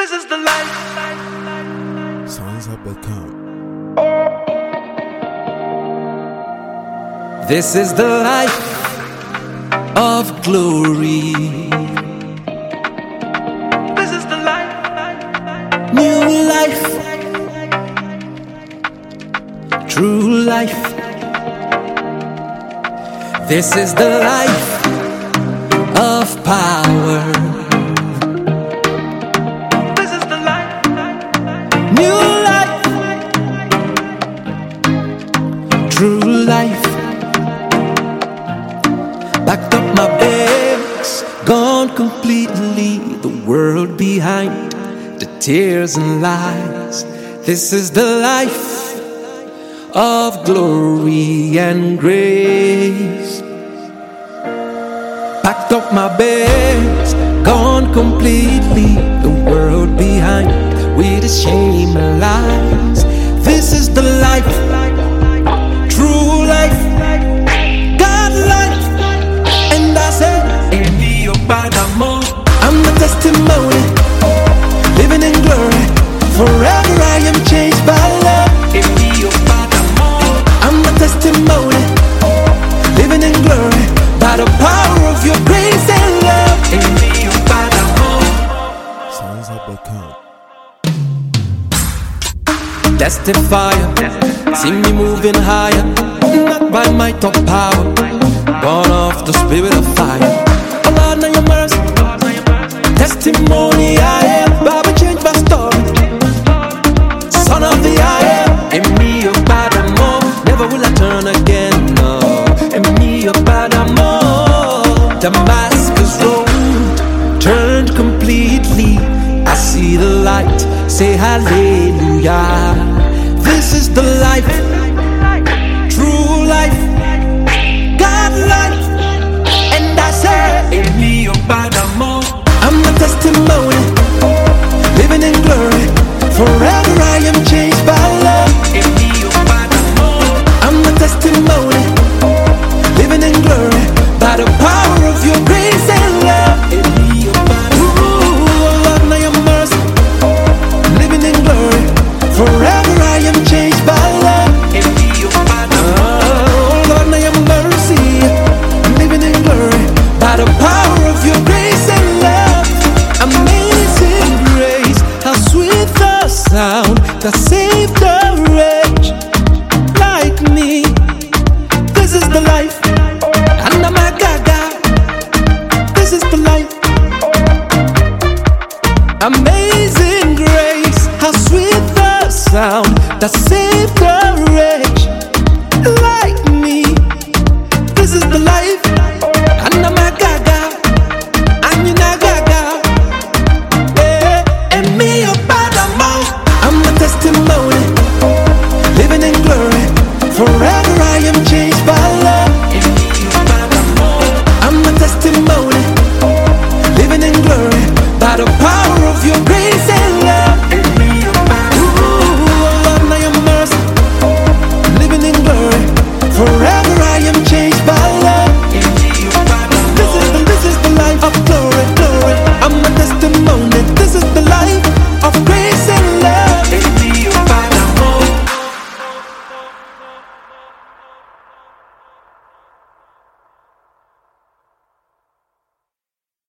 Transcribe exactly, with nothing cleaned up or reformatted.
This is the life. Songs have become. This is the life of glory. This is the life. New life. True life. This is the life of power. This is the life. New life. True life. Packed up my bags, gone completely. The world behind, the tears and lies. This is the life of glory and grace. Packed up my bags, gone completely. The world behind, with its shame and lies. This is the life, true life, God life. And I said, I'm the testimony, living in glory. Forever I am changed by love. I'm the testimony, living in glory, by the power of your grace and love. Songs have become. Testifier, see me moving higher, not by might or power, born of the spirit of fire. Oh Lord, now your mercy, testimony I am, Baba change my story. Son of the I am, in me your bad more, never will I turn again, no. In me your bad more, Damascus road, turned completely. I see the light, say hallelujah. This is the life, true life, God life. And I say, I'm the testimony, living in glory. Forever I am changed by love. I'm the testimony, living in glory, by the power of your grace and love. Ooh, Lord, now your mercy, living in glory. Forever I am changed by love. Oh, Lord, now your mercy, living in glory, by the power of your grace and love. Amazing grace, how sweet the sound that saved a wretch like me. This is the life, and I'm a gaga. This is the life. Amazing grace, how sweet the sound that saved a wretch like me. This is the life, and I'm a gaga, and you're not gaga. Yeah, and me a bad amount. I'm the testimony, living in glory. Forever I am changed by love. I'm the testimony, living in glory, by the power